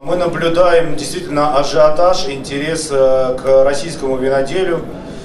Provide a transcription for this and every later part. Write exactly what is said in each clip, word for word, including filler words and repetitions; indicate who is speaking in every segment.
Speaker 1: Мы наблюдаем действительно ажиотаж, интерес к российскому виноделию.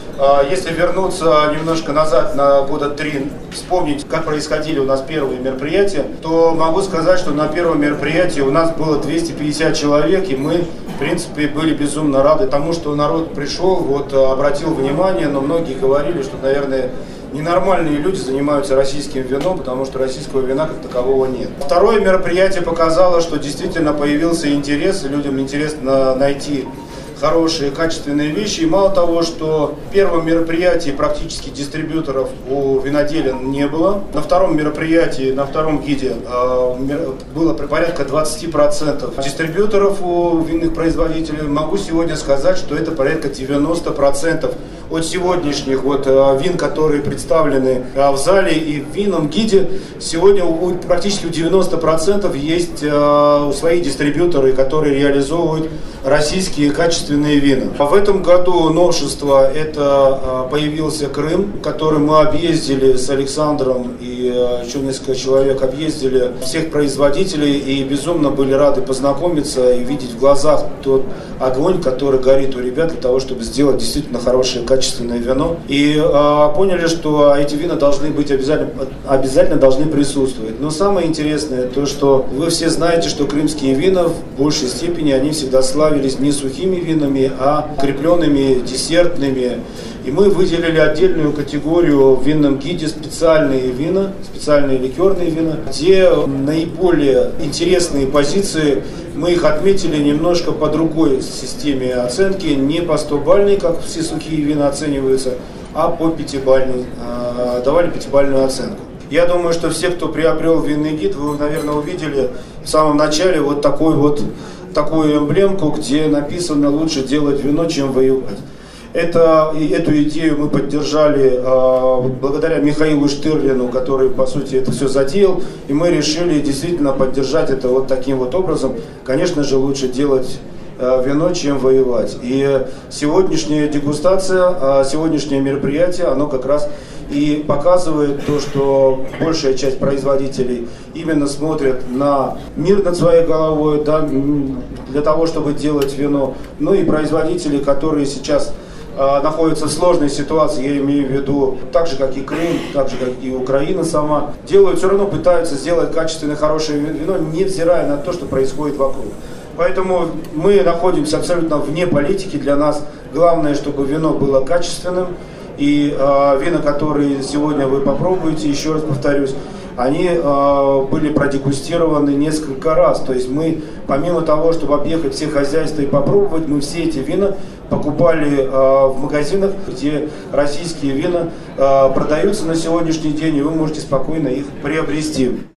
Speaker 1: Если вернуться немножко назад, на года три, вспомнить, как происходили у нас первые мероприятия, то могу сказать, что на первом мероприятии у нас было двести пятьдесят человек, и мы, в принципе, были безумно рады тому, что народ пришел, вот, обратил внимание, но многие говорили, что, наверное, ненормальные люди занимаются российским вином, потому что российского вина как такового нет. Второе мероприятие показало, что действительно появился интерес, и людям интересно найти хорошие, качественные вещи. И мало того, что в первом мероприятии практически дистрибьюторов у виноделия не было. На втором мероприятии, на втором гиде э, было порядка двадцать процентов дистрибьюторов у винных производителей. Могу сегодня сказать, что это порядка девяносто процентов от сегодняшних вот вин, которые представлены в зале и в винном гиде. Сегодня у, практически у девяноста процентов есть э, свои дистрибьюторы, которые реализовывают российские качественные вина. В этом году новшество — это появился Крым, который мы объездили с Александром и еще несколько человек объездили всех производителей и безумно были рады познакомиться и видеть в глазах тот огонь, который горит у ребят для того, чтобы сделать действительно хорошее качественное вино. И э, поняли, что эти вина должны быть обязательно, обязательно должны присутствовать. Но самое интересное то, что вы все знаете, что крымские вина в большей степени они всегда славились не сухими винами, а укрепленными, десертными. И мы выделили отдельную категорию в винном гиде специальные вина, специальные ликерные вина, где наиболее интересные позиции, мы их отметили немножко по другой системе оценки, не по стобалльной, как все сухие вина оцениваются, а по пятибалльной, давали пятибалльную оценку. Я думаю, что все, кто приобрел винный гид, вы, наверное, увидели в самом начале вот такой вот такую эмблемку, где написано «Лучше делать вино, чем воевать». Это, эту идею мы поддержали э, благодаря Михаилу Штырлину, который, по сути, это все затеял, и мы решили действительно поддержать это вот таким вот образом. Конечно же, лучше делать э, вино, чем воевать. И сегодняшняя дегустация, э, сегодняшнее мероприятие, оно как раз и показывает то, что большая часть производителей именно смотрят на мир над своей головой, да, для того, чтобы делать вино. Ну и производители, которые сейчас э, находятся в сложной ситуации, я имею в виду, так же как и Крым, так же как и Украина сама, делают, все равно пытаются сделать качественное, хорошее вино, невзирая на то, что происходит вокруг. Поэтому мы находимся абсолютно вне политики. Для нас главное, чтобы вино было качественным. И э, вина, которые сегодня вы попробуете, еще раз повторюсь, они э, были продегустированы несколько раз. То есть мы, помимо того, чтобы объехать все хозяйства и попробовать, мы все эти вина покупали э, в магазинах, где российские вина э, продаются на сегодняшний день, и вы можете спокойно их приобрести.